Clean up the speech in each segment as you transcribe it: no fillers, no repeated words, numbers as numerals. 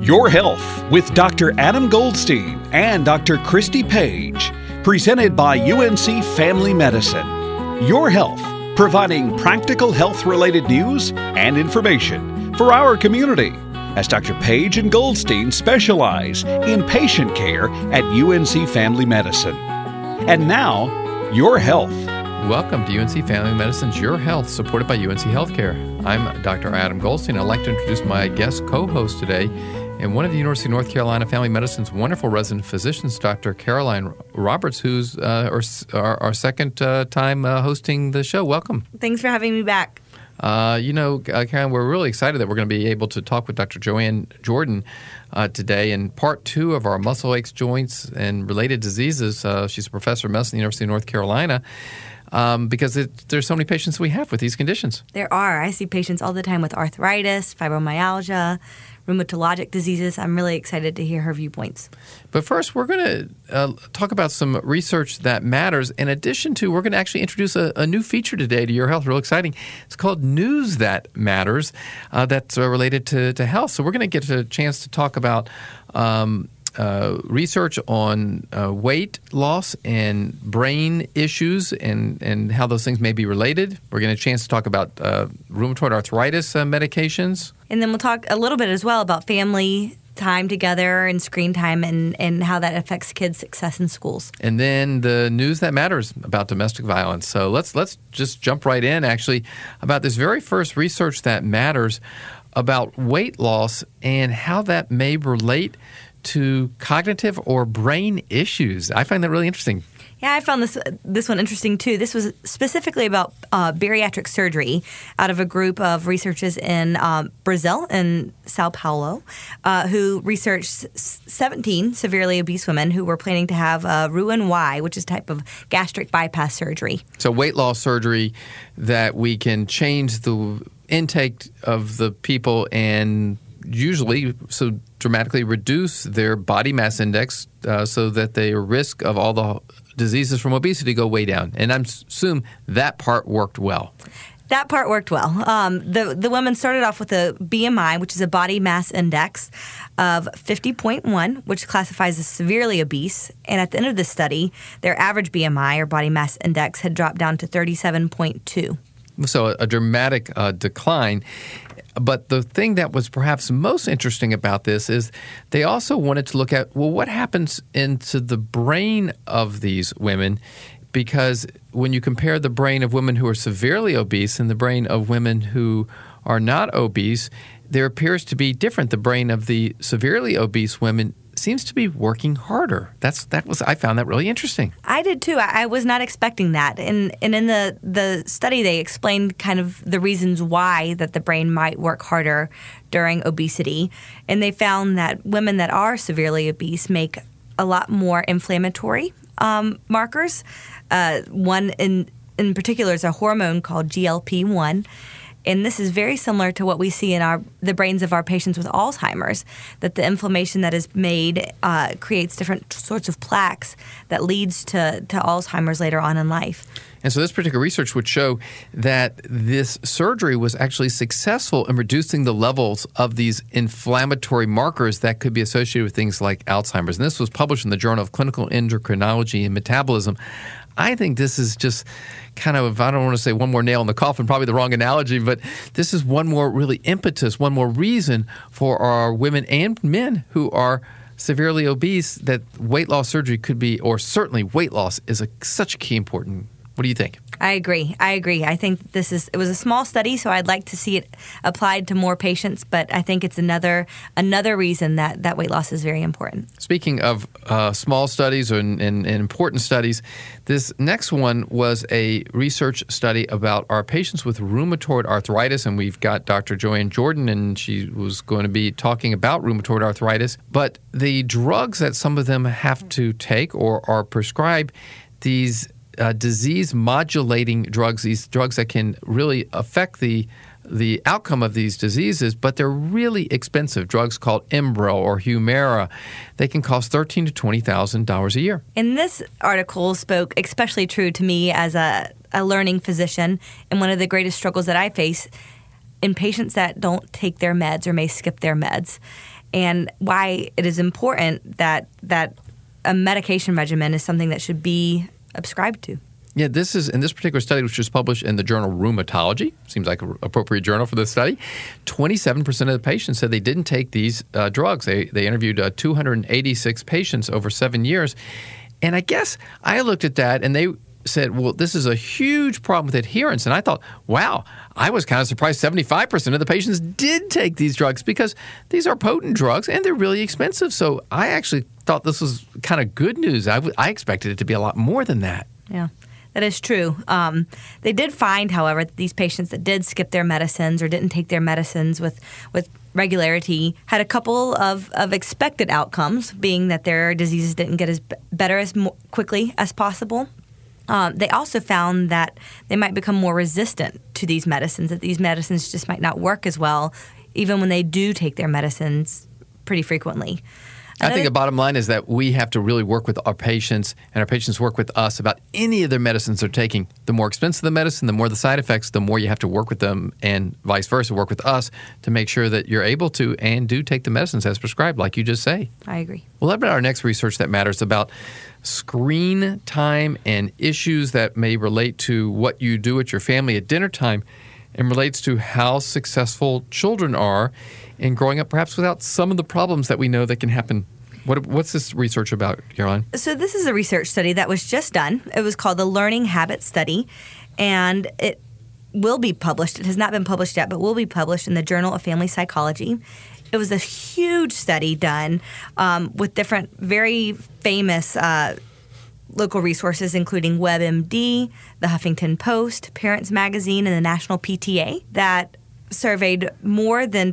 Your Health with Dr. Adam Goldstein and Dr. Christy Page, presented by UNC Family Medicine. Your Health, providing practical health-related news and information for our community, as Dr. Page and Goldstein specialize in patient care at UNC Family Medicine. And now, Your Health. Welcome to UNC Family Medicine's Your Health, supported by UNC Healthcare. I'm Dr. Adam Goldstein. I'd like to introduce my guest co-host today, and one of the University of North Carolina Family Medicine's wonderful resident physicians, Dr. Caroline Roberts, who's our second time hosting the show. Welcome. Thanks for having me back. Caroline, we're really excited that we're going to be able to talk with Dr. Joanne Jordan today in part two of our muscle aches, joints, and related diseases. She's a professor of medicine at the University of North Carolina. Because there's so many patients we have with these conditions. There are. I see patients all the time with arthritis, fibromyalgia, rheumatologic diseases. I'm really excited to hear her viewpoints. But first, we're going to talk about some research that matters. In addition to, we're going to actually introduce a new feature today to Your Health, real exciting. It's called News That Matters, that's related to health. So we're going to get a chance to talk about research on weight loss and brain issues and how those things may be related. We're going to get a chance to talk about rheumatoid arthritis medications. And then we'll talk a little bit as well about family time together and screen time and how that affects kids' success in schools. And then the news that matters about domestic violence. So let's just jump right in, actually, about this very first research that matters about weight loss and how that may relate to cognitive or brain issues. I find that really interesting. Yeah, I found this one interesting too. This was specifically about bariatric surgery out of a group of researchers in Brazil, in Sao Paulo, who researched 17 severely obese women who were planning to have Roux-en-Y, which is a type of gastric bypass surgery. So weight loss surgery that we can change the intake of the people and usually so dramatically reduce their body mass index so that their risk of all the diseases from obesity go way down. And I assume that part worked well. That part worked well. The women started off with a BMI, which is a body mass index, of 50.1, which classifies as severely obese. And at the end of the study, their average BMI, or body mass index, had dropped down to 37.2. So a dramatic decline. But the thing that was perhaps most interesting about this is they also wanted to look at, well, what happens into the brain of these women? Because when you compare the brain of women who are severely obese and the brain of women who are not obese, there appears to be different. The brain of the severely obese women seems to be working harder. I found that really interesting. I did too. I was not expecting that. And in the study, they explained kind of the reasons why that the brain might work harder during obesity. And they found that women that are severely obese make a lot more inflammatory markers. One in particular is a hormone called GLP-1. And this is very similar to what we see in the brains of our patients with Alzheimer's, that the inflammation that is made creates different sorts of plaques that leads to Alzheimer's later on in life. And so this particular research would show that this surgery was actually successful in reducing the levels of these inflammatory markers that could be associated with things like Alzheimer's. And this was published in the Journal of Clinical Endocrinology and Metabolism. I think this is just kind of, I don't want to say one more nail in the coffin, probably the wrong analogy, but this is one more really impetus, one more reason for our women and men who are severely obese that weight loss surgery could be, or certainly weight loss is such a key important. What do you think? I agree. I think it was a small study, so I'd like to see it applied to more patients, but I think it's another reason that weight loss is very important. Speaking of small studies and important studies, this next one was a research study about our patients with rheumatoid arthritis, and we've got Dr. Joanne Jordan, and she was going to be talking about rheumatoid arthritis. But the drugs that some of them have to take or are prescribed, these disease-modulating drugs, these drugs that can really affect the outcome of these diseases, but they're really expensive. Drugs called Enbrel or Humira, they can cost $13,000 to $20,000 a year. And this article spoke especially true to me as a learning physician, and one of the greatest struggles that I face in patients that don't take their meds or may skip their meds. and why it is important that a medication regimen is something that should be prescribed to. Yeah, this is in this particular study, which was published in the journal Rheumatology, seems like an appropriate journal for this study. 27% of the patients said they didn't take these drugs. They interviewed 286 patients over 7 years. And I guess I looked at that and they said, well, this is a huge problem with adherence. And I thought, wow, I was kind of surprised 75% of the patients did take these drugs because these are potent drugs and they're really expensive. So I actually thought this was kind of good news. I expected it to be a lot more than that. Yeah. That is true. They did find, however, that these patients that did skip their medicines or didn't take their medicines with regularity had a couple of expected outcomes, being that their diseases didn't get better as quickly as possible. They also found that they might become more resistant to these medicines, that these medicines just might not work as well, even when they do take their medicines pretty frequently. I think the bottom line is that we have to really work with our patients, and our patients work with us about any of their medicines they're taking. The more expensive the medicine, the more the side effects, the more you have to work with them, and vice versa, work with us to make sure that you're able to and do take the medicines as prescribed, like you just say. I agree. Well, about our next research that matters about screen time and issues that may relate to what you do at your family at dinner time and relates to how successful children are in growing up perhaps without some of the problems that we know that can happen. What's this research about, Caroline? So this is a research study that was just done. It was called the Learning Habits Study, and it will be published. It has not been published yet, but will be published in the Journal of Family Psychology. It was a huge study done with different very famous local resources, including WebMD, the Huffington Post, Parents Magazine, and the National PTA, that surveyed more than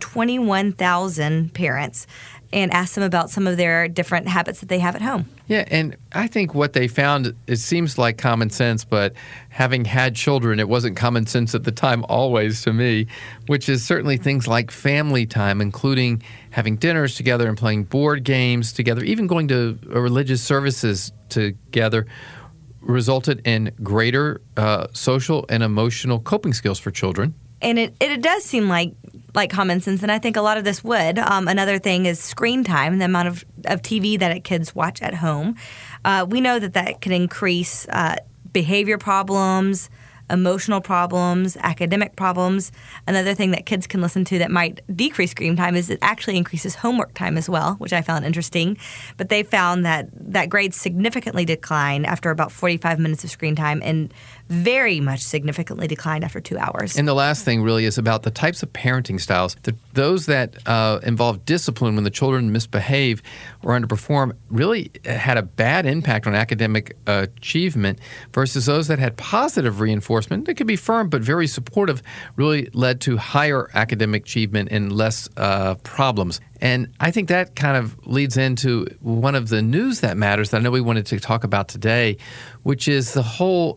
21,000 parents and asked them about some of their different habits that they have at home. Yeah, and I think what they found, it seems like common sense, but having had children, it wasn't common sense at the time always to me, which is certainly things like family time, including having dinners together and playing board games together, even going to religious services together, resulted in greater social and emotional coping skills for children. And it does seem like common sense, and I think a lot of this would. Another thing is screen time, the amount of TV that kids watch at home. We know that can increase behavior problems, emotional problems, academic problems. Another thing that kids can listen to that might decrease screen time is it actually increases homework time as well, which I found interesting. But they found that grades significantly decline after about 45 minutes of screen time and very much significantly declined after 2 hours. And the last thing really is about the types of parenting styles. Those that involve discipline when the children misbehave or underperform really had a bad impact on academic achievement versus those that had positive reinforcement. It could be firm but very supportive, really led to higher academic achievement and less problems. And I think that kind of leads into one of the news that matters that I know we wanted to talk about today, which is the whole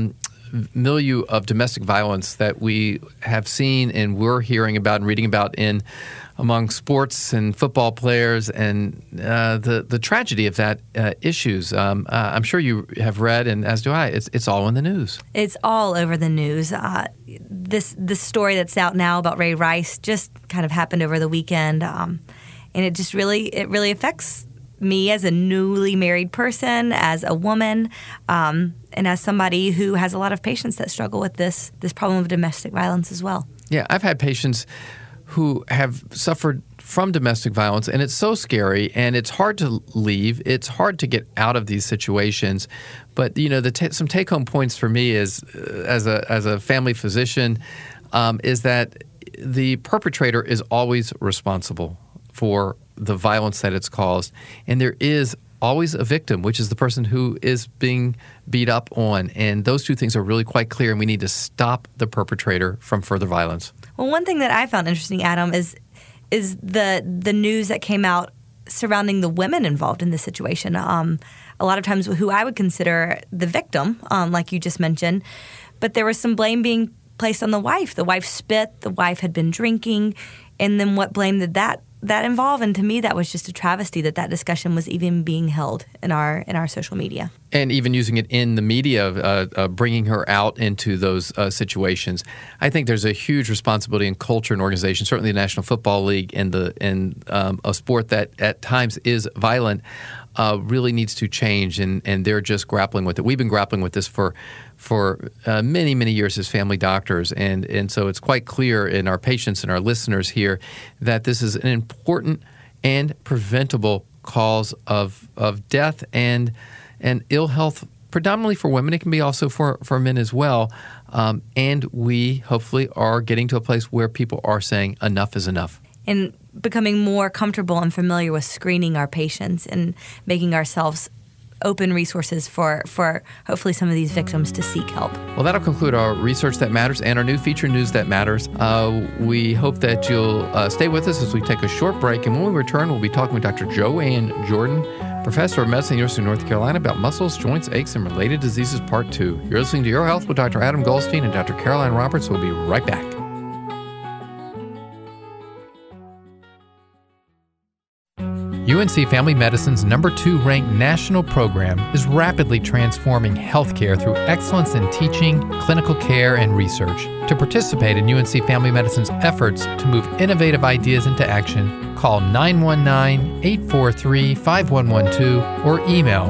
milieu of domestic violence that we have seen and we're hearing about and reading about among sports and football players and the tragedy of that issues. I'm sure you have read, and as do I, it's all in the news. It's all over the news. This story that's out now about Ray Rice just kind of happened over the weekend, and it just really affects me as a newly married person, as a woman, and as somebody who has a lot of patients that struggle with this problem of domestic violence as well. Yeah, I've had patients who have suffered from domestic violence, and it's so scary, and it's hard to leave. It's hard to get out of these situations. But some take-home points for me is, as a family physician, is that the perpetrator is always responsible for the violence that it's caused, and there is always a victim, which is the person who is being beat up on. And those two things are really quite clear, and we need to stop the perpetrator from further violence. Well, one thing that I found interesting, Adam, is the news that came out surrounding the women involved in this situation. A lot of times who I would consider the victim, like you just mentioned, but there was some blame being placed on the wife. The wife spit, the wife had been drinking, and then what blame did that that involve. And to me, that was just a travesty that discussion was even being held in our social media. And even using it in the media, bringing her out into those situations. I think there's a huge responsibility in culture and organization, certainly the National Football League and a sport that at times is violent, really needs to change, and they're just grappling with it. We've been grappling with this for many, many years as family doctors, and so it's quite clear in our patients and our listeners here that this is an important and preventable cause of death and ill health, predominantly for women. It can be also for men as well. And we hopefully are getting to a place where people are saying enough is enough. And becoming more comfortable and familiar with screening our patients and making ourselves open resources for hopefully some of these victims to seek help. Well, that'll conclude our Research That Matters and our new feature, News That Matters. We hope that you'll stay with us as we take a short break. And when we return, we'll be talking with Dr. Joanne Jordan, Professor of Medicine at the University of North Carolina, about muscles, joints, aches, and related diseases, Part 2. You're listening to Your Health with Dr. Adam Goldstein and Dr. Caroline Roberts. We'll be right back. UNC Family Medicine's #2 ranked national program is rapidly transforming healthcare through excellence in teaching, clinical care, and research. To participate in UNC Family Medicine's efforts to move innovative ideas into action, call 919-843-5112 or email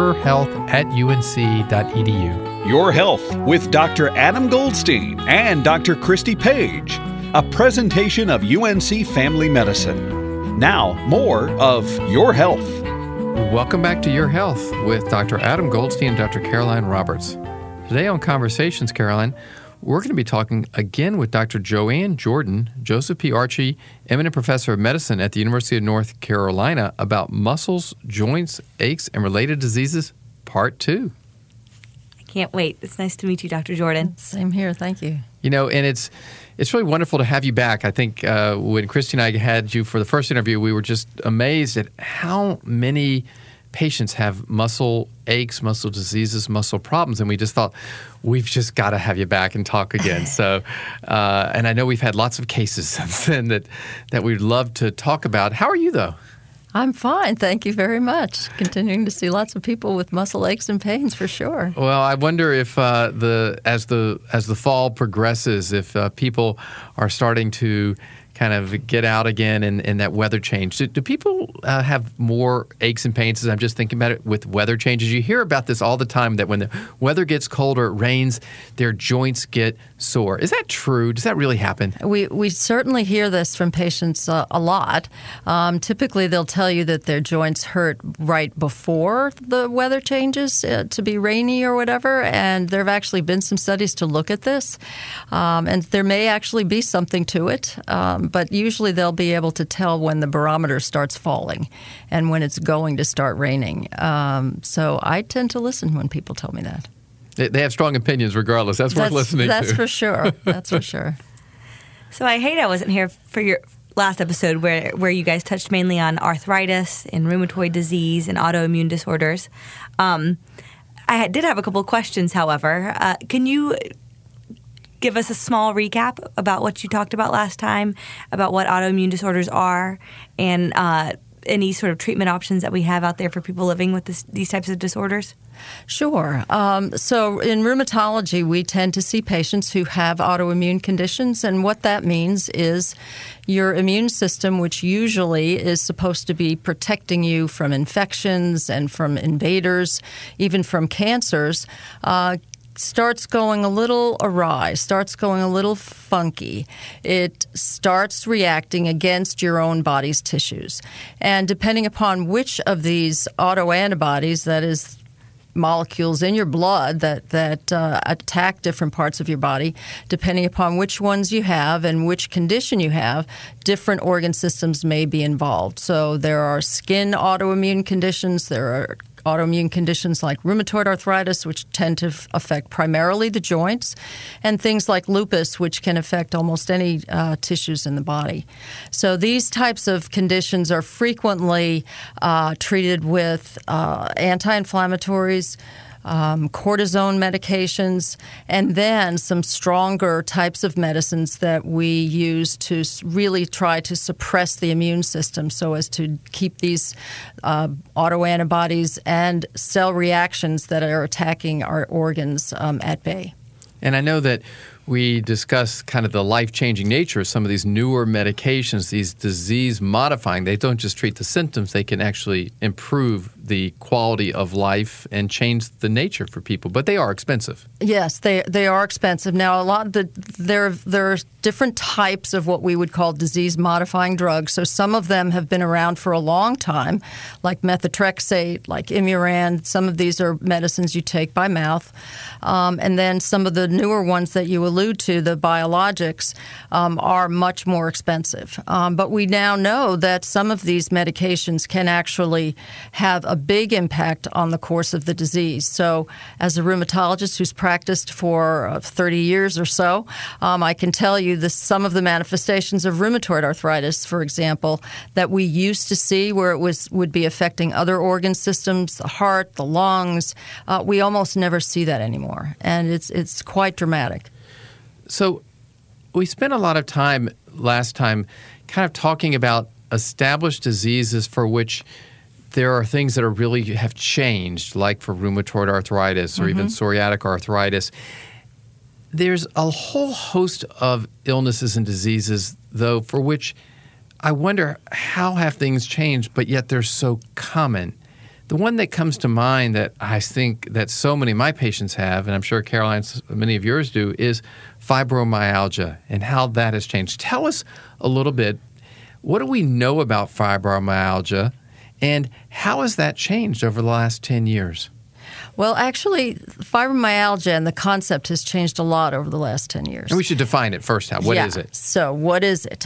yourhealth@unc.edu. Your Health with Dr. Adam Goldstein and Dr. Christy Page, a presentation of UNC Family Medicine. Now, more of Your Health. Welcome back to Your Health with Dr. Adam Goldstein and Dr. Caroline Roberts. Today on Conversations, Caroline, we're going to be talking again with Dr. Joanne Jordan, Joseph P. Archie, Eminent Professor of Medicine at the University of North Carolina, about muscles, joints, aches, and related diseases, Part 2. I can't wait. It's nice to meet you, Dr. Jordan. Same here. Thank you. You know, and it's really wonderful to have you back. I think when Christy and I had you for the first interview, we were just amazed at how many patients have muscle aches, muscle diseases, muscle problems, and we just thought, we've just got to have you back and talk again. So, and I know we've had lots of cases since then that we'd love to talk about. How are you, though? I'm fine. Thank you very much. Continuing to see lots of people with muscle aches and pains for sure. Well, I wonder if as the fall progresses, if people are starting to kind of get out again and that weather change. Do people have more aches and pains? As I'm just thinking about it with weather changes. You hear about this all the time, that when the weather gets colder, it rains, their joints get sore. Is that true? Does that really happen? We certainly hear this from patients a lot. Typically, they'll tell you that their joints hurt right before the weather changes to be rainy or whatever, and there have actually been some studies to look at this, and there may actually be something to it. But usually they'll be able to tell when the barometer starts falling and when it's going to start raining. So I tend to listen when people tell me that. They have strong opinions regardless. That's worth listening to. That's for sure. That's for sure. So I hate I wasn't here for your last episode where you guys touched mainly on arthritis and rheumatoid disease and autoimmune disorders. I did have a couple of questions, however. Can you give us a small recap about what you talked about last time, about what autoimmune disorders are, and any sort of treatment options that we have out there for people living with these types of disorders? Sure. So in rheumatology, we tend to see patients who have autoimmune conditions, and what that means is your immune system, which usually is supposed to be protecting you from infections and from invaders, even from cancers, starts going a little awry, starts going a little funky. It starts reacting against your own body's tissues. And depending upon which of these autoantibodies, that is molecules in your blood that attack different parts of your body, depending upon which ones you have and which condition you have, different organ systems may be involved. So there are skin autoimmune conditions, there are autoimmune conditions like rheumatoid arthritis, which tend to affect primarily the joints, and things like lupus, which can affect almost any tissues in the body. So these types of conditions are frequently treated with anti-inflammatories, cortisone medications, and then some stronger types of medicines that we use to really try to suppress the immune system so as to keep these autoantibodies and cell reactions that are attacking our organs at bay. And I know that we discuss kind of the life-changing nature of some of these newer medications, these disease-modifying. They don't just treat the symptoms. They can actually improve the quality of life and change the nature for people. But they are expensive. Yes, they are expensive. Now, there are different types of what we would call disease-modifying drugs. So some of them have been around for a long time, like methotrexate, like Imuran. Some of these are medicines you take by mouth. And then some of the newer ones that you allude to, the biologics, are much more expensive. But we now know that some of these medications can actually have a big impact on the course of the disease. So as a rheumatologist who's practiced for 30 years or so, I can tell you some of the manifestations of rheumatoid arthritis, for example, that we used to see where it would be affecting other organ systems, the heart, the lungs. We almost never see that anymore, and it's quite dramatic. So we spent a lot of time last time kind of talking about established diseases for which there are things that really have changed, like for rheumatoid arthritis or even psoriatic arthritis. There's a whole host of illnesses and diseases, though, for which I wonder how have things changed, but yet they're so common. The one that comes to mind that I think that so many of my patients have, and I'm sure, Caroline, many of yours do, is fibromyalgia and how that has changed. Tell us a little bit, what do we know about fibromyalgia, and how has that changed over the last 10 years? Well, actually, fibromyalgia and the concept has changed a lot over the last 10 years. And we should define it first. What is it? So what is it?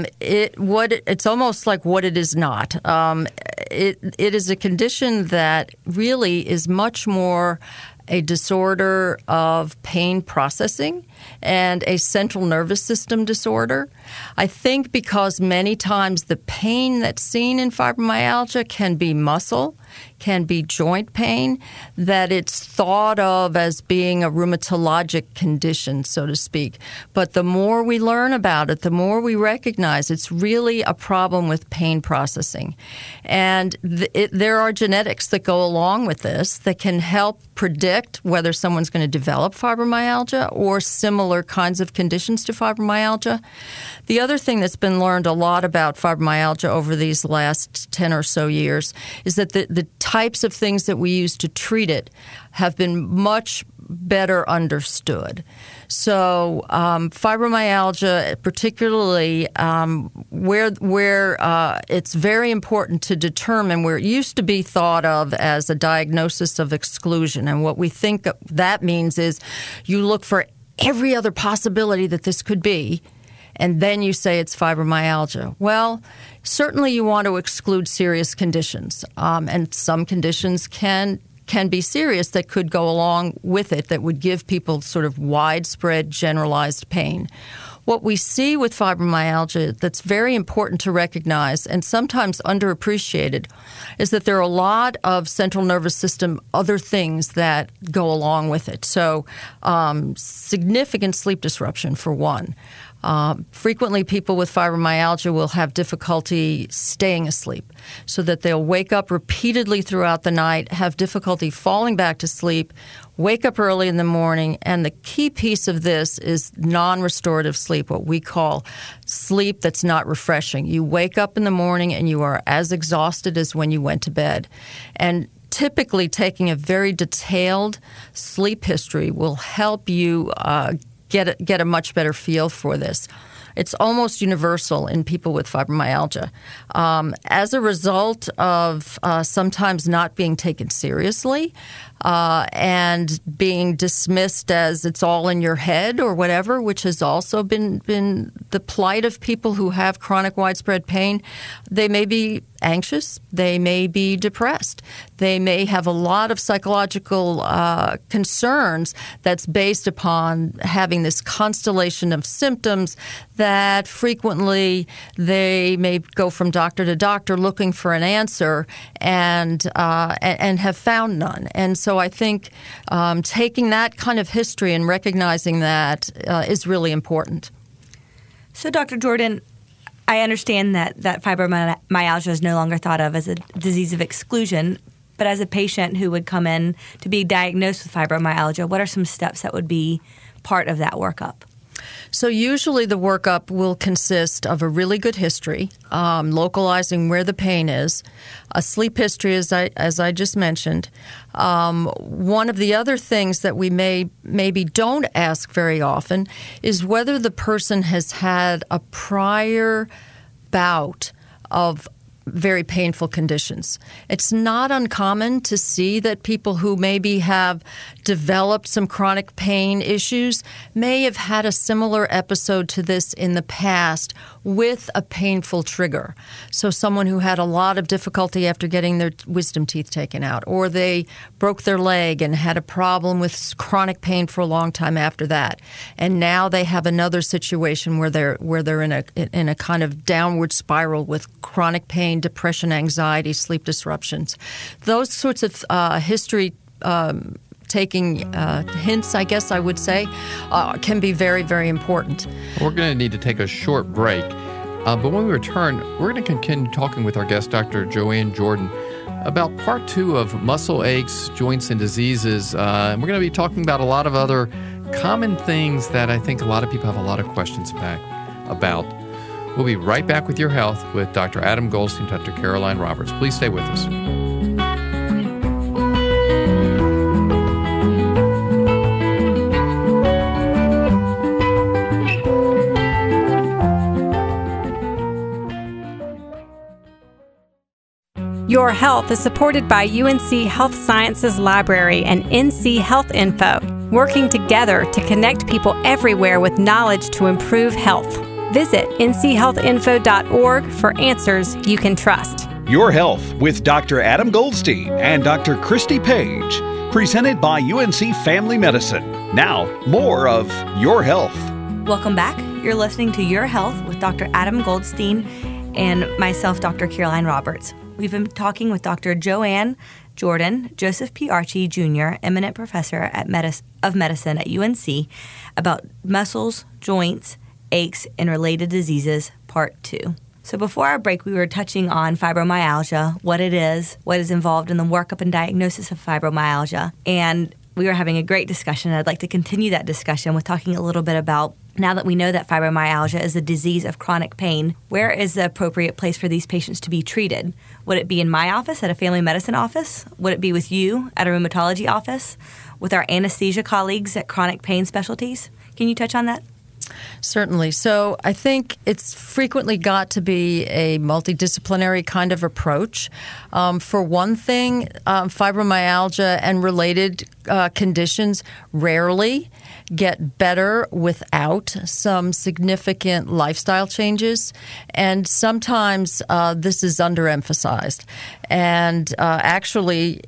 It's almost like what it is not. It is a condition that really is much more a disorder of pain processing and a central nervous system disorder. I think because many times the pain that's seen in fibromyalgia can be muscle, can be joint pain, that it's thought of as being a rheumatologic condition, so to speak. But the more we learn about it, the more we recognize it's really a problem with pain processing. And there are genetics that go along with this that can help predict whether someone's going to develop fibromyalgia or similar kinds of conditions to fibromyalgia. The other thing that's been learned a lot about fibromyalgia over these last 10 or so years is that the types of things that we use to treat it have been much better understood. So fibromyalgia, particularly where it's very important to determine where it used to be thought of as a diagnosis of exclusion. And what we think that means is you look for every other possibility that this could be, and then you say it's fibromyalgia. Well, certainly you want to exclude serious conditions, and some conditions can be serious that could go along with it that would give people sort of widespread generalized pain. What we see with fibromyalgia that's very important to recognize and sometimes underappreciated is that there are a lot of central nervous system other things that go along with it. So significant sleep disruption, for one. Frequently, people with fibromyalgia will have difficulty staying asleep, so that they'll wake up repeatedly throughout the night, have difficulty falling back to sleep, wake up early in the morning, and the key piece of this is non-restorative sleep, what we call sleep that's not refreshing. You wake up in the morning and you are as exhausted as when you went to bed. And typically, taking a very detailed sleep history will help you get a much better feel for this. It's almost universal in people with fibromyalgia. As a result of sometimes not being taken seriously and being dismissed as it's all in your head or whatever, which has also been the plight of people who have chronic widespread pain, they may be anxious. They may be depressed. They may have a lot of psychological concerns that's based upon having this constellation of symptoms that frequently they may go from doctor to doctor looking for an answer and have found none. And so I think taking that kind of history and recognizing that is really important. So, Dr. Jordan, I understand that fibromyalgia is no longer thought of as a disease of exclusion, but as a patient who would come in to be diagnosed with fibromyalgia, what are some steps that would be part of that workup? So usually the workup will consist of a really good history, localizing where the pain is, a sleep history, as I just mentioned. One of the other things that we maybe don't ask very often is whether the person has had a prior bout of very painful conditions. It's not uncommon to see that people who maybe have developed some chronic pain issues may have had a similar episode to this in the past with a painful trigger. So someone who had a lot of difficulty after getting their wisdom teeth taken out, or they broke their leg and had a problem with chronic pain for a long time after that. And now they have another situation where they're in a kind of downward spiral with chronic pain, depression, anxiety, sleep disruptions. Those sorts of history taking hints, I guess I would say, can be very, very important. We're going to need to take a short break. But when we return, we're going to continue talking with our guest, Dr. Joanne Jordan, about part 2 of muscle aches, joints, and diseases. And we're going to be talking about a lot of other common things that I think a lot of people have a lot of questions about. We'll be right back with Your Health with Dr. Adam Goldstein, Dr. Caroline Roberts. Please stay with us. Your Health is supported by UNC Health Sciences Library and NC Health Info, working together to connect people everywhere with knowledge to improve health. Visit nchealthinfo.org for answers you can trust. Your Health with Dr. Adam Goldstein and Dr. Christy Page, presented by UNC Family Medicine. Now, more of Your Health. Welcome back. You're listening to Your Health with Dr. Adam Goldstein and myself, Dr. Caroline Roberts. We've been talking with Dr. Joanne Jordan, Joseph P. Archie Jr., eminent professor of medicine at UNC, about muscles, joints, aches, and related diseases, part 2. So before our break, we were touching on fibromyalgia, what it is, what is involved in the workup and diagnosis of fibromyalgia, and we were having a great discussion. I'd like to continue that discussion with talking a little bit about, now that we know that fibromyalgia is a disease of chronic pain, where is the appropriate place for these patients to be treated? Would it be in my office, at a family medicine office? Would it be with you at a rheumatology office? With our anesthesia colleagues at chronic pain specialties? Can you touch on that? Certainly. So I think it's frequently got to be a multidisciplinary kind of approach. For one thing, fibromyalgia and related conditions rarely get better without some significant lifestyle changes. And sometimes this is underemphasized. And actually,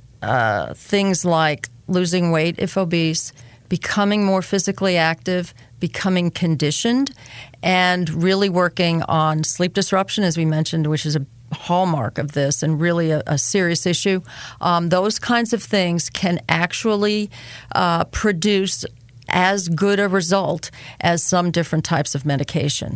things like losing weight if obese, becoming more physically active, becoming conditioned, and really working on sleep disruption, as we mentioned, which is a hallmark of this and really a serious issue. Those kinds of things can actually produce as good a result as some different types of medication.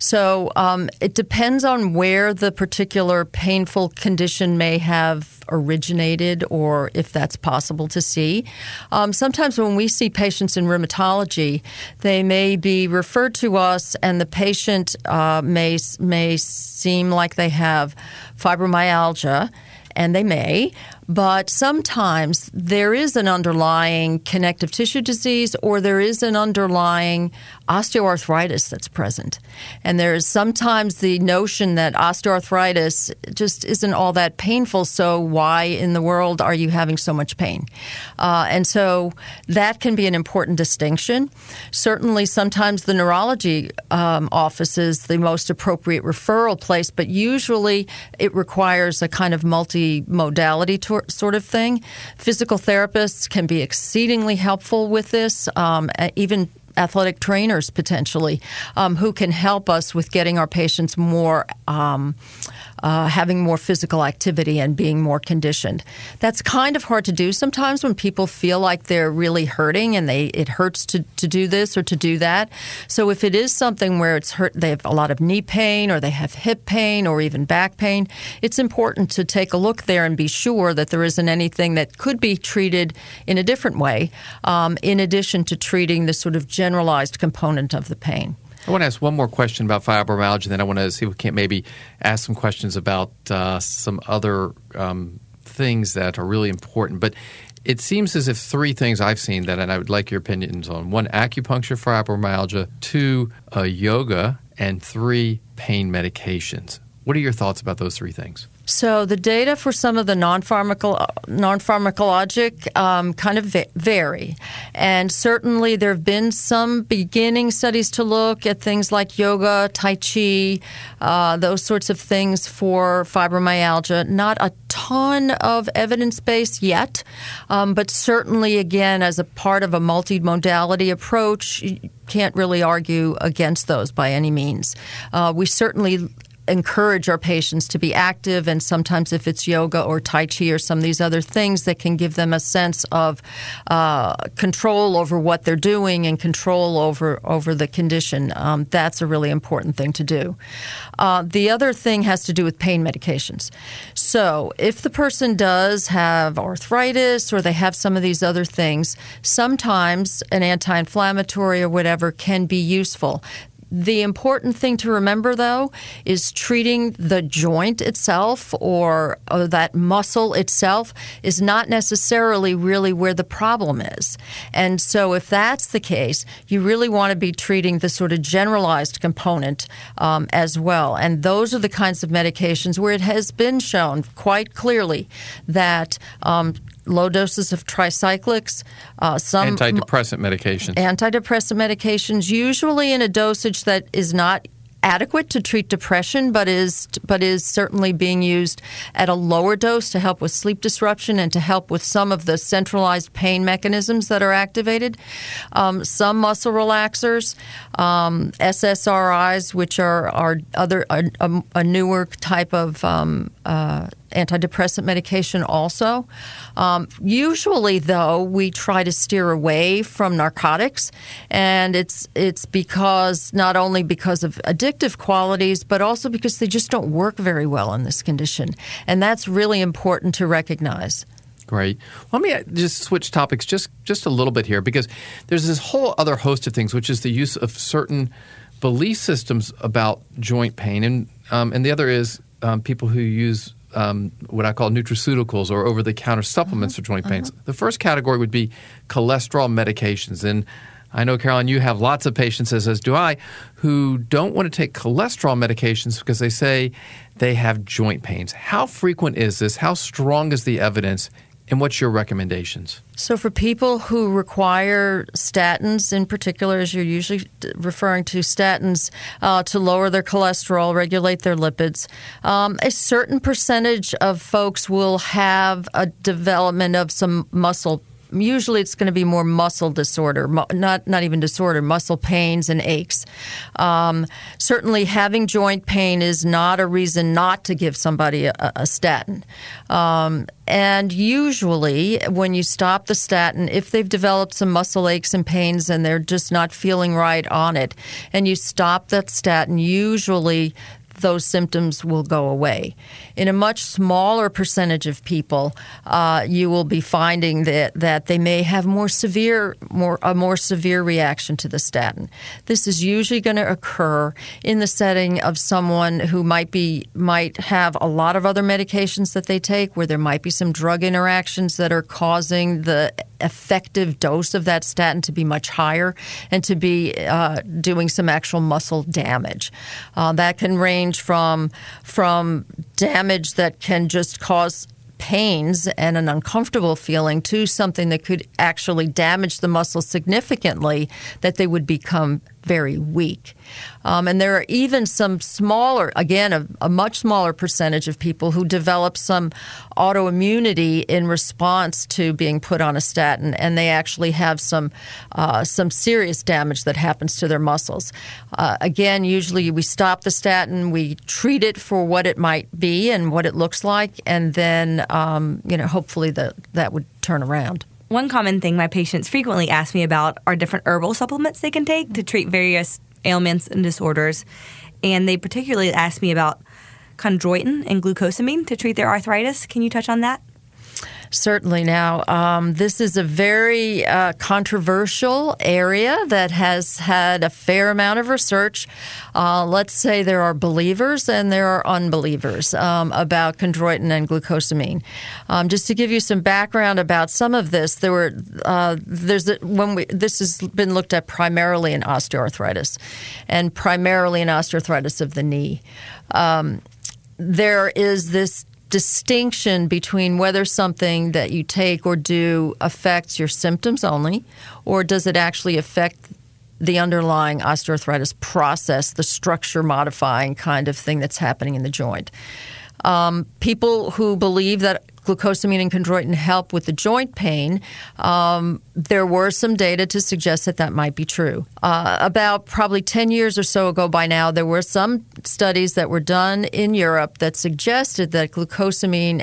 So it depends on where the particular painful condition may have originated or if that's possible to see. Sometimes when we see patients in rheumatology, they may be referred to us and the patient may seem like they have fibromyalgia, and they may, but sometimes there is an underlying connective tissue disease or there is an underlying osteoarthritis that's present. And there is sometimes the notion that osteoarthritis just isn't all that painful, so why in the world are you having so much pain? And so that can be an important distinction. Certainly sometimes the neurology office is the most appropriate referral place, but usually it requires a kind of multi-modality sort of thing. Physical therapists can be exceedingly helpful with this, even athletic trainers potentially, who can help us with getting our patients more having more physical activity and being more conditioned. That's kind of hard to do sometimes when people feel like they're really hurting and it hurts to do this or to do that. So if it is something where it's hurt, they have a lot of knee pain or they have hip pain or even back pain, it's important to take a look there and be sure that there isn't anything that could be treated in a different way, in addition to treating the sort of generalized component of the pain. I want to ask one more question about fibromyalgia, then I want to see if we can't maybe ask some questions about some other things that are really important. But it seems as if three things I've seen that, and I would like your opinions on. one, acupuncture for fibromyalgia, two, yoga, and three, pain medications. What are your thoughts about those three things? So the data for some of the non-pharmacologic kind of vary. And certainly there have been some beginning studies to look at things like yoga, tai chi, those sorts of things for fibromyalgia. Not a ton of evidence base yet, but certainly, again, as a part of a multimodality approach, you can't really argue against those by any means. We certainly encourage our patients to be active, and sometimes if it's yoga or tai chi or some of these other things that can give them a sense of control over what they're doing and control over the condition, that's a really important thing to do. The other thing has to do with pain medications. So if the person does have arthritis or they have some of these other things, sometimes an anti-inflammatory or whatever can be useful. The important thing to remember, though, is treating the joint itself or that muscle itself is not necessarily really where the problem is. And so if that's the case, you really want to be treating the sort of generalized component as well. And those are the kinds of medications where it has been shown quite clearly that low doses of tricyclics, some antidepressant medications, usually in a dosage that is not adequate to treat depression, but is certainly being used at a lower dose to help with sleep disruption and to help with some of the centralized pain mechanisms that are activated. Some muscle relaxers, SSRIs, which are a newer type of antidepressant medication also. Usually, though, we try to steer away from narcotics, and it's because not only because of addictive qualities, but also because they just don't work very well in this condition, and that's really important to recognize. Great. Let me just switch topics just a little bit here, because there's this whole other host of things, which is the use of certain belief systems about joint pain, and the other is people who use what I call nutraceuticals or over-the-counter supplements for joint pains. The first category would be cholesterol medications. And I know, Caroline, you have lots of patients, as do I, who don't want to take cholesterol medications because they say they have joint pains. How frequent is this? How strong is the evidence? And what's your recommendations? So for people who require statins, in particular, as you're usually referring to statins, to lower their cholesterol, regulate their lipids, a certain percentage of folks will have a development of some muscle. Usually it's going to be more muscle disorder, not even disorder, muscle pains and aches. Certainly having joint pain is not a reason not to give somebody a statin. And usually when you stop the statin, if they've developed some muscle aches and pains and they're just not feeling right on it, and you stop that statin, usually those symptoms will go away. In a much smaller percentage of people, you will be finding that they may have a more severe reaction to the statin. This is usually going to occur in the setting of someone who might have a lot of other medications that they take, where there might be some drug interactions that are causing the effective dose of that statin to be much higher and to be doing some actual muscle damage. That can range from damage that can just cause pains and an uncomfortable feeling to something that could actually damage the muscle significantly, that they would become very weak. And there are even some smaller, again, a much smaller percentage of people who develop some autoimmunity in response to being put on a statin, and they actually have some serious damage that happens to their muscles. Again, usually we stop the statin, we treat it for what it might be and what it looks like, and then hopefully that would turn around. One common thing my patients frequently ask me about are different herbal supplements they can take to treat various ailments and disorders. And they particularly ask me about chondroitin and glucosamine to treat their arthritis. Can you touch on that? Certainly. Now, this is a very controversial area that has had a fair amount of research. Let's say there are believers and there are unbelievers about chondroitin and glucosamine. Just to give you some background about some of this, this has been looked at primarily in osteoarthritis, and primarily in osteoarthritis of the knee. There is this distinction between whether something that you take or do affects your symptoms only, or does it actually affect the underlying osteoarthritis process, the structure-modifying kind of thing that's happening in the joint. People who believe that glucosamine and chondroitin help with the joint pain, there were some data to suggest that might be true. About probably 10 years or so ago by now, there were some studies that were done in Europe that suggested that glucosamine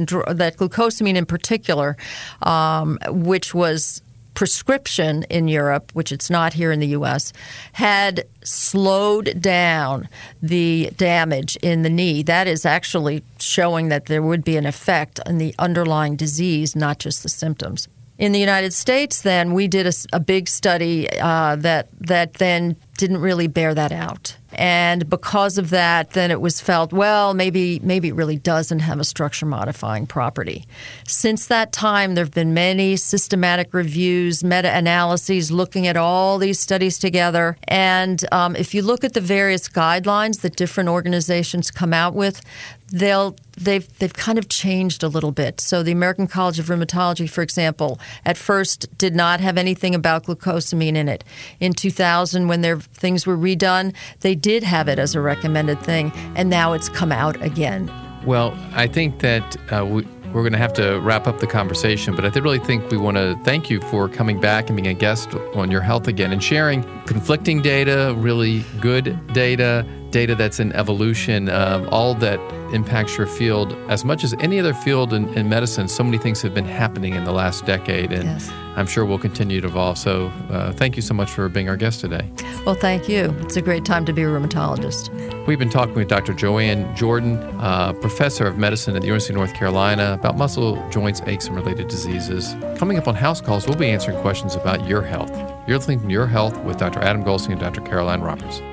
in particular, which was prescription in Europe, which it's not here in the U.S., had slowed down the damage in the knee. That is actually showing that there would be an effect on the underlying disease, not just the symptoms. In the United States, then, we did a big study that then didn't really bear that out. And because of that, then it was felt, well, maybe it really doesn't have a structure-modifying property. Since that time, there have been many systematic reviews, meta-analyses looking at all these studies together. And if you look at the various guidelines that different organizations come out with, they've kind of changed a little bit. So the American College of Rheumatology, for example, at first did not have anything about glucosamine in it. In 2000, when their things were redone, they did have it as a recommended thing, and now it's come out again. Well, I think that we're going to have to wrap up the conversation, but I really think we want to thank you for coming back and being a guest on Your Health again and sharing conflicting data, really good data that's in evolution, all that impacts your field as much as any other field in medicine. So many things have been happening in the last decade, and yes, I'm sure will continue to evolve. So thank you so much for being our guest today. Well, thank you. It's a great time to be a rheumatologist. We've been talking with Dr. Joanne Jordan, professor of medicine at the University of North Carolina, about muscle, joints, aches, and related diseases. Coming up on House Calls, we'll be answering questions about your health. You're listening to Your Health with Dr. Adam Goldstein and Dr. Caroline Roberts.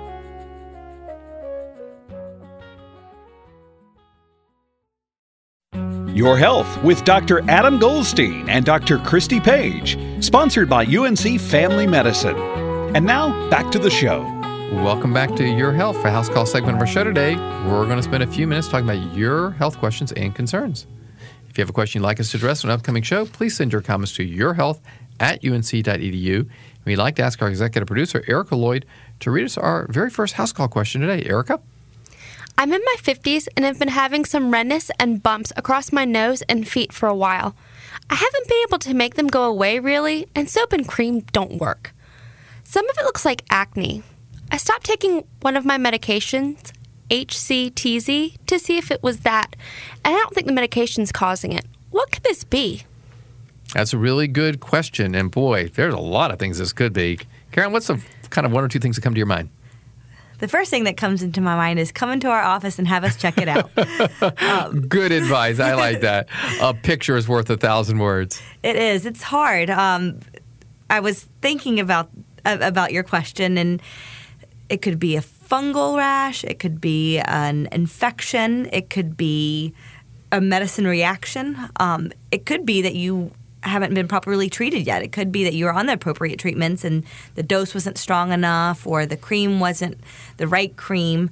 Your Health with Dr. Adam Goldstein and Dr. Christy Page, sponsored by UNC Family Medicine. And now, back to the show. Welcome back to Your Health, for House Call segment of our show today. We're going to spend a few minutes talking about your health questions and concerns. If you have a question you'd like us to address on an upcoming show, please send your comments to yourhealth@unc.edu. We'd like to ask our executive producer, Erica Lloyd, to read us our very first House Call question today. Erica? I'm in my 50s and have been having some redness and bumps across my nose and feet for a while. I haven't been able to make them go away, really, and soap and cream don't work. Some of it looks like acne. I stopped taking one of my medications, HCTZ, to see if it was that, and I don't think the medication's causing it. What could this be? That's a really good question, and boy, there's a lot of things this could be. Karen, what's the kind of one or two things that come to your mind? the first thing that comes into my mind is come into our office and have us check it out. Good advice. I like that. A picture is worth 1,000 words. It is. It's hard. I was thinking about your question, and it could be a fungal rash. It could be an infection. It could be a medicine reaction. It could be that you haven't been properly treated yet. It could be that you're on the appropriate treatments and the dose wasn't strong enough, or the cream wasn't the right cream.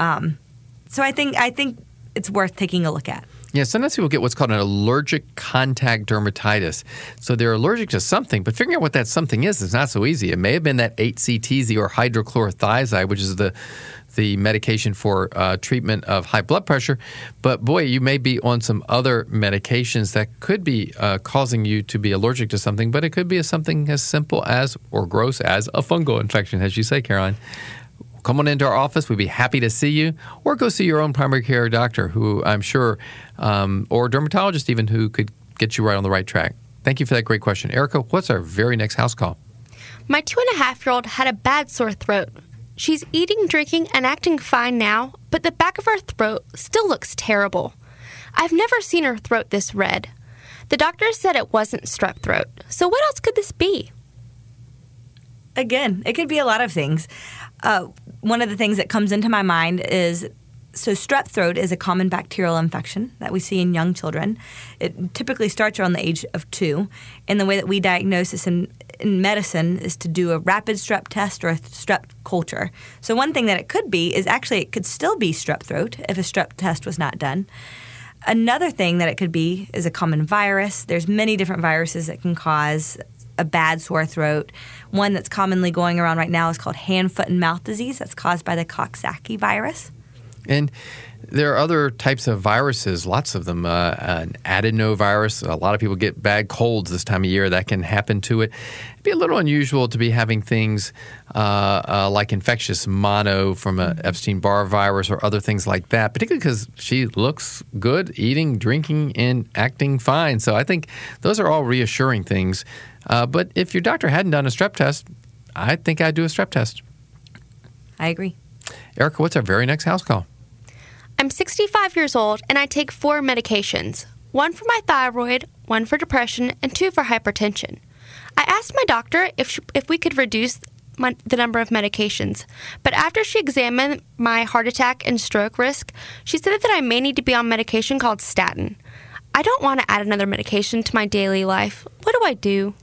So I think it's worth taking a look at. Yeah, sometimes people get what's called an allergic contact dermatitis. So they're allergic to something, but figuring out what that something is not so easy. It may have been that HCTZ or hydrochlorothiazide, which is the medication for treatment of high blood pressure. But boy, you may be on some other medications that could be causing you to be allergic to something, but it could be something as simple as or gross as a fungal infection, as you say, Caroline. Come on into our office. We'd be happy to see you, or go see your own primary care doctor, who I'm sure, or dermatologist even, who could get you right on the right track. Thank you for that great question. Erica, what's our very next house call? My 2.5-year-old had a bad sore throat. She's eating, drinking, and acting fine now, but the back of her throat still looks terrible. I've never seen her throat this red. The doctor said it wasn't strep throat. So what else could this be? Again, it could be a lot of things. One of the things that comes into my mind is, so strep throat is a common bacterial infection that we see in young children. It typically starts around the age of 2. And the way that we diagnose this in medicine is to do a rapid strep test or a strep culture. So one thing that it could be is actually it could still be strep throat if a strep test was not done. Another thing that it could be is a common virus. There's many different viruses that can cause a bad sore throat. One that's commonly going around right now is called hand, foot, and mouth disease. That's caused by the Coxsackie virus. And there are other types of viruses, lots of them. An adenovirus. A lot of people get bad colds this time of year. That can happen to it. It'd be a little unusual to be having things like infectious mono from an Epstein-Barr virus or other things like that, particularly because she looks good, eating, drinking, and acting fine. So I think those are all reassuring things. But if your doctor hadn't done a strep test, I think I'd do a strep test. I agree. Erica, what's our very next house call? I'm 65 years old, and I take 4 medications. 1 for my thyroid, 1 for depression, and 2 for hypertension. I asked my doctor if we could reduce the number of medications, but after she examined my heart attack and stroke risk, she said that I may need to be on medication called statin. I don't want to add another medication to my daily life. What do I do?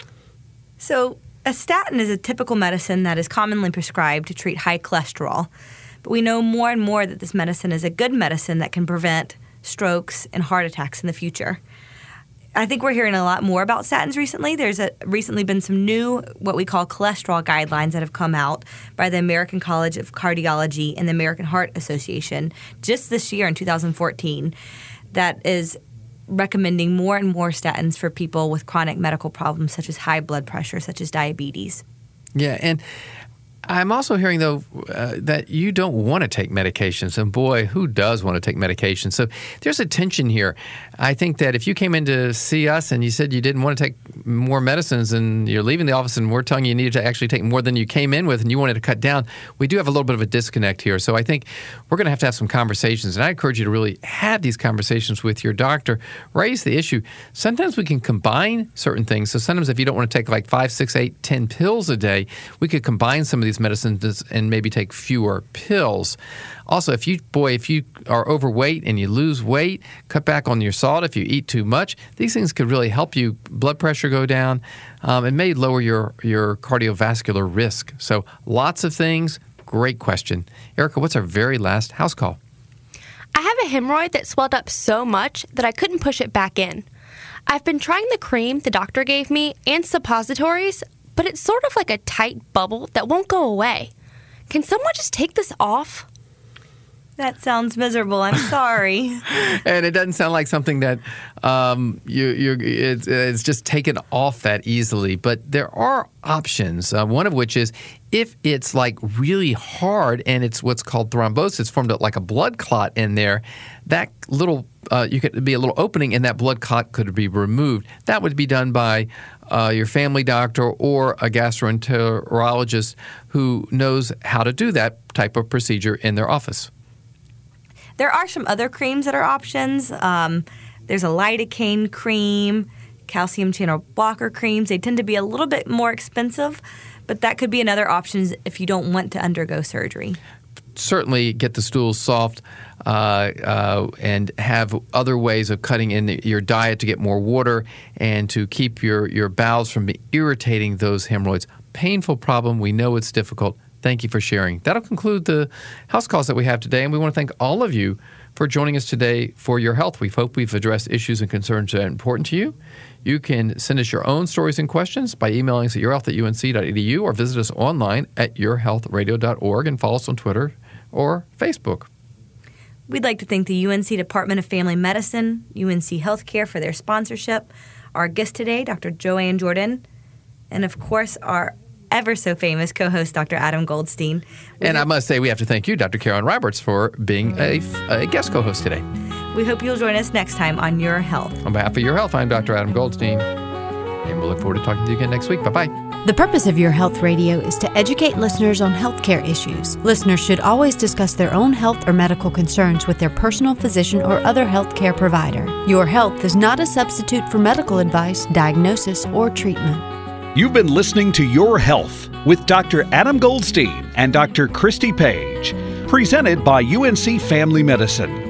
So a statin is a typical medicine that is commonly prescribed to treat high cholesterol. But we know more and more that this medicine is a good medicine that can prevent strokes and heart attacks in the future. I think we're hearing a lot more about statins recently. There's recently been some new, what we call cholesterol guidelines that have come out by the American College of Cardiology and the American Heart Association just this year in 2014 that is recommending more and more statins for people with chronic medical problems such as high blood pressure, such as diabetes. Yeah, and I'm also hearing, though, that you don't want to take medications. And boy, who does want to take medications? So there's a tension here. I think that if you came in to see us and you said you didn't want to take more medicines and you're leaving the office and we're telling you needed to actually take more than you came in with and you wanted to cut down, we do have a little bit of a disconnect here. So I think we're going to have some conversations. And I encourage you to really have these conversations with your doctor. Raise the issue. Sometimes we can combine certain things. So sometimes if you don't want to take like 5, 6, 8, 10 pills a day, we could combine some of these medicines and maybe take fewer pills. Also, if you are overweight and you lose weight, cut back on your salt. If you eat too much, these things could really help you blood pressure go down and may lower your cardiovascular risk. So lots of things. Great question. Erica, what's our very last house call? I have a hemorrhoid that swelled up so much that I couldn't push it back in. I've been trying the cream the doctor gave me and suppositories, but it's sort of like a tight bubble that won't go away. Can someone just take this off? That sounds miserable. I'm sorry. And it doesn't sound like something that it's just taken off that easily. But there are options, one of which is if it's like really hard and it's what's called thrombosis, formed like a blood clot in there, that little you could be a little opening and that blood clot could be removed. That would be done by your family doctor or a gastroenterologist who knows how to do that type of procedure in their office. There are some other creams that are options. There's a lidocaine cream, calcium channel blocker creams. They tend to be a little bit more expensive, but that could be another option if you don't want to undergo surgery. Certainly get the stools soft and have other ways of cutting in your diet to get more water and to keep your bowels from irritating those hemorrhoids. Painful problem. We know it's difficult. Thank you for sharing. That'll conclude the house calls that we have today, and we want to thank all of you for joining us today for your health. We hope we've addressed issues and concerns that are important to you. You can send us your own stories and questions by emailing us at yourhealth@unc.edu or visit us online at yourhealthradio.org and follow us on Twitter or Facebook. We'd like to thank the UNC Department of Family Medicine, UNC Healthcare for their sponsorship, our guest today, Dr. Joanne Jordan, and of course our ever so famous co-host, Dr. Adam Goldstein. And I must say we have to thank you, Dr. Karen Roberts, for being a guest co-host today. We hope you'll join us next time on Your Health. On behalf of Your Health, I'm Dr. Adam Goldstein, and we'll look forward to talking to you again next week. Bye-bye. The purpose of Your Health Radio is to educate listeners on healthcare issues. Listeners should always discuss their own health or medical concerns with their personal physician or other healthcare provider. Your Health is not a substitute for medical advice, diagnosis, or treatment. You've been listening to Your Health with Dr. Adam Goldstein and Dr. Christy Page, presented by UNC Family Medicine.